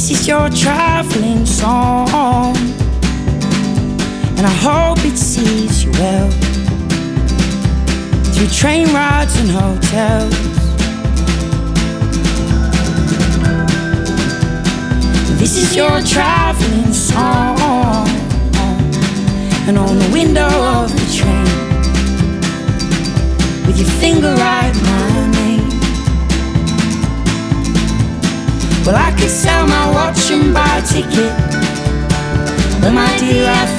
This is your traveling song, and I hope it sees you well through train rides and hotels. This is your traveling song, and on the window of the train, with your finger write my name. Well, I could sell my watch and buy a ticket, but my dear, I